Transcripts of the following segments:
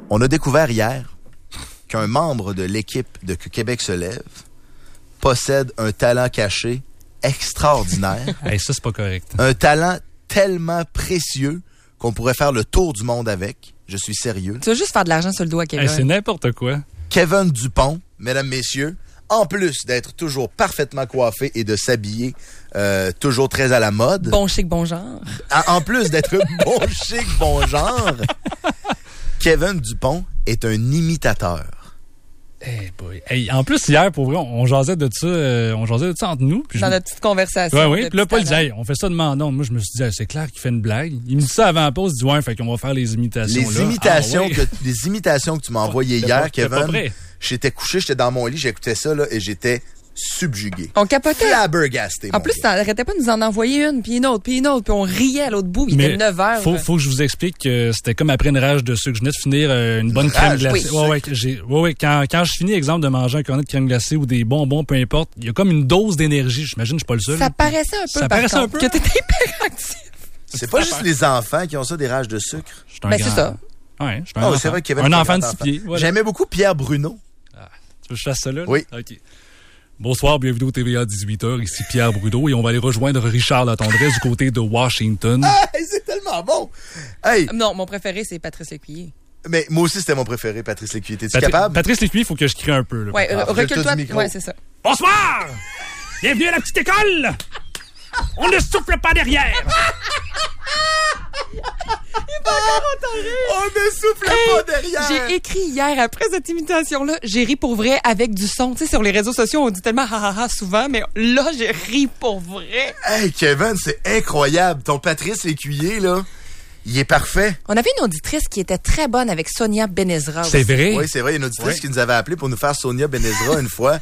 On a découvert hier qu'un membre de l'équipe de Québec se lève possède un talent caché extraordinaire. Hey, ça, c'est pas correct. Un talent tellement précieux qu'on pourrait faire le tour du monde avec. Je suis sérieux. Tu vas juste faire de l'argent sur le doigt, Kevin. Hey, c'est n'importe quoi. Kevin Dupont, mesdames, messieurs, en plus d'être toujours parfaitement coiffé et de s'habiller toujours très à la mode. Bon chic, bon genre. En plus d'être bon chic, bon genre, Kevin Dupont est un imitateur. Hey boy. Hey, en plus, hier, pour vrai, on jasait de ça entre nous. Puis Dans notre petite conversation. Oui. Puis là, Paul disait, hey, on fait ça de mandon. Moi, je me suis dit, c'est clair qu'il fait une blague. Il me dit ça avant la pause. Il dit, ouais, fait qu'on va faire les imitations. Les imitations que tu m'as envoyées hier, Kevin. J'étais couché, j'étais dans mon lit, j'écoutais ça, là, et j'étais subjugué. On capotait. Flabbergasté. En plus, t'arrêtais pas de nous en envoyer une, puis une autre, puis on riait à l'autre bout. Il était 9 heures. Faut que je vous explique que c'était comme après une rage de sucre. Je venais de finir une bonne crème glacée. Oui. Quand je finis, exemple, de manger un cornet de crème glacée ou des bonbons, peu importe, il y a comme une dose d'énergie. J'imagine que je suis pas le seul. Ça paraissait un peu, que t'étais hyperactif. C'est pas juste les enfants qui ont ça, des rages de sucre. Ben, c'est ça. Ouais, je suis c'est vrai qu'il y avait un enfant de 6 pieds. Voilà. J'aimais beaucoup Pierre Bruno. Tu veux que je fasse ça là? Oui. OK. Bonsoir, bienvenue au TVA 18h. Ici Pierre Bruno et on va aller rejoindre Richard Latendresse du côté de Washington. Hey, c'est tellement bon! Hey. Non, mon préféré, c'est Patrice Lécuyer. Mais moi aussi, c'était mon préféré, Patrice Lécuyer. T'es-tu capable? Patrice Lécuyer, il faut que je crie un peu. Là. Ouais, recule-toi. Ouais, c'est ça. Bonsoir! Bienvenue à la petite école! On ne souffle pas derrière! On ne souffle pas derrière! J'ai écrit hier, après cette imitation-là, j'ai ri pour vrai avec du son. Tu sais, sur les réseaux sociaux, on dit tellement ha souvent, mais là, j'ai ri pour vrai. Hey, Kevin, c'est incroyable. Ton Patrice Lécuyer, là, il est parfait. On avait une auditrice qui était très bonne avec Sonia Benezra. C'est vrai? Oui, c'est vrai. Il y a une auditrice qui nous avait appelé pour nous faire Sonia Benezra une fois.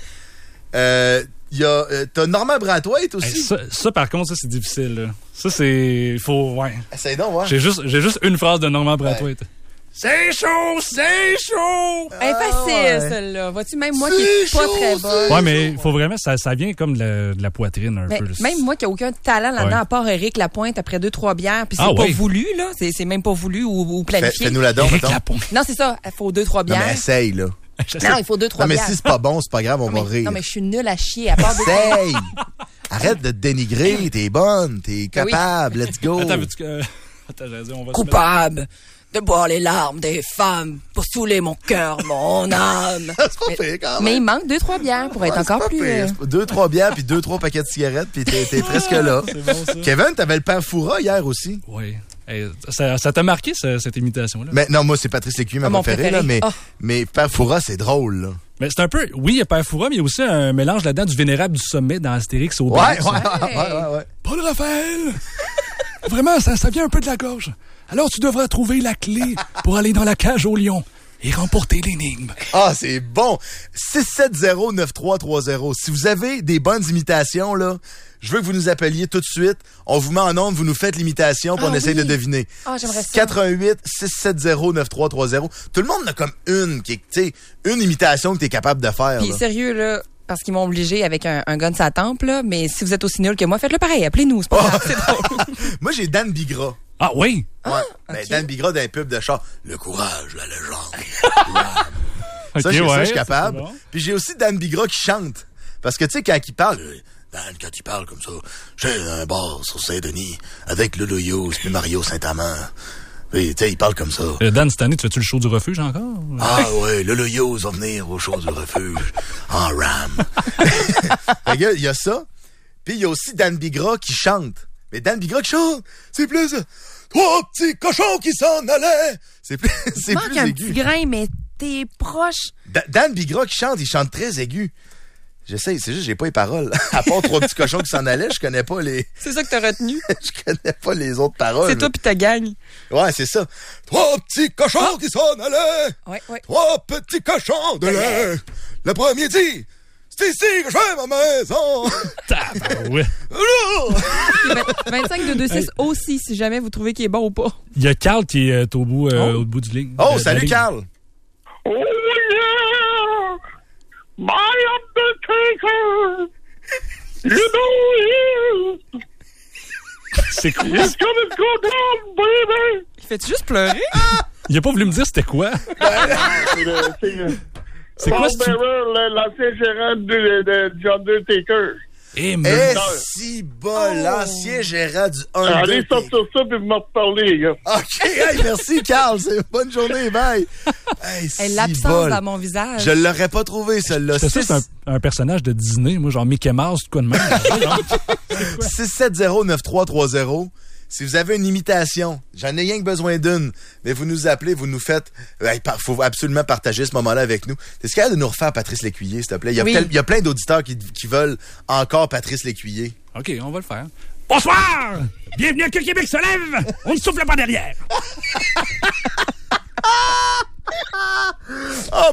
T'as Normand Brathwaite aussi. Hey, ça, par contre, ça, c'est difficile. Là. Ça, c'est... Il faut... Ouais. Essaye donc, ouais. J'ai juste une phrase de Normand Brathwaite. Ouais. C'est chaud, c'est chaud! Facile, celle-là. Vois-tu, même moi qui est pas très bonne. Ouais, mais il faut vraiment... Ça vient comme de la poitrine un peu. Même moi qui n'ai aucun talent là-dedans, à part Éric Lapointe après 2-3 bières, puis c'est pas voulu, là. C'est même pas voulu ou planifié. Fais-nous la donne, Éric Lapointe. Non, c'est ça. Il faut 2-3 bières. Non, mais essaye, là. Non, il faut 2-3 bières. Non, mais si c'est pas bon, c'est pas grave, on va rire. Non, mais je suis nulle à chier. À part essaye! Arrête de te dénigrer, t'es bonne, t'es capable, let's go! Attends, on va coupable de boire les larmes des femmes pour saouler mon cœur, mon âme. C'est pas pire, quand même. Mais il manque 2-3 bières pour être encore plus... 2-3 bières, puis 2-3 paquets de cigarettes, puis t'es presque là. C'est bon, ça. Kevin, t'avais le père Foura hier aussi. Oui. Hey, ça t'a marqué, cette imitation-là? Mais non, moi, c'est Patrice Lécuyer, ma préférée, là, mais Père Foura, c'est drôle, là. Mais c'est un peu... Oui, il y a Père Foura, mais il y a aussi un mélange là-dedans du Vénérable du Sommet dans Astérix au Ouais. Paul Raphaël! Vraiment, ça vient un peu de la gorge. Alors, tu devras trouver la clé pour aller dans la cage au lion et remporter l'énigme. Ah, c'est bon! 670-9330. Si vous avez des bonnes imitations, là, je veux que vous nous appeliez tout de suite. On vous met en onde, vous nous faites l'imitation, puis on essaye de deviner. Ah, j'aimerais ça. 88-670-9330. Tout le monde a comme une imitation que t'es capable de faire. Puis sérieux, là, parce qu'ils m'ont obligé avec un gun sur la tempe, là, mais si vous êtes aussi nul que moi, faites-le pareil, appelez-nous, c'est pas grave, c'est drôle. Moi, j'ai Dan Bigra. Ah oui? Ouais. Ben, Dan Bigra d'un pub de char. Le courage, la légende. Ça, je suis capable. Bon. Puis j'ai aussi Dan Bigra qui chante. Parce que, tu sais, quand il parle... Dan, quand il parle comme ça, j'ai un bar sur Saint-Denis avec Lolo Yous puis Mario Saint-Amand. Tu sais, il parle comme ça. Dan, cette année, tu fais-tu le show du refuge encore? Ah ouais, Lolo Yous va venir au show du refuge en ram. Il y a ça. Puis il y a aussi Dan Bigra qui chante. Mais Dan Bigra qui chante, c'est plus... Trois petits cochons qui s'en allaient. C'est plus aigu. Un petit grain, mais t'es proche. Dan Bigra qui chante, il chante très aigu. J'essaie, c'est juste j'ai pas les paroles. À part trois petits cochons qui s'en allaient, je connais pas les... C'est ça que t'as retenu? Je connais pas les autres paroles. C'est toi pis ta gang. Ouais, c'est ça. Trois petits cochons qui s'en allaient. Ouais. Trois petits cochons de lait. Le premier dit... C'est ici que je fais ma maison! Ouais. 25-226 aussi, si jamais vous trouvez qu'il est bon ou pas. Il y a Carl qui est au bout du ligne. Oh, salut Carl! Oh yeah! My Undertaker! You know it! C'est cool. It's gonna go down, baby! Il fait-tu juste pleurer? Il a pas voulu me dire c'était quoi. C'est quoi Paul Bearer, l'ancien gérant de John Undertaker. Si bol, l'ancien gérant du Undertaker. Allez sortir ça puis m'en reparler, gars. OK, hey, merci, Carl. Bonne journée, bye. Hey, l'absence dans mon visage. Je l'aurais pas trouvé, celle-là. C'est un personnage de Disney, moi, genre Mickey Mouse, quoi de même. 670-9330. Si vous avez une imitation, j'en ai rien que besoin d'une, mais vous nous appelez, vous nous faites... Il faut absolument partager ce moment-là avec nous. Est-ce qu'il y a de nous refaire Patrice Lécuyer, s'il te plaît? Il y a plein d'auditeurs qui veulent encore Patrice Lécuyer. OK, on va le faire. Bonsoir! Bienvenue à Que Québec se lève! On ne souffle pas derrière! Oh,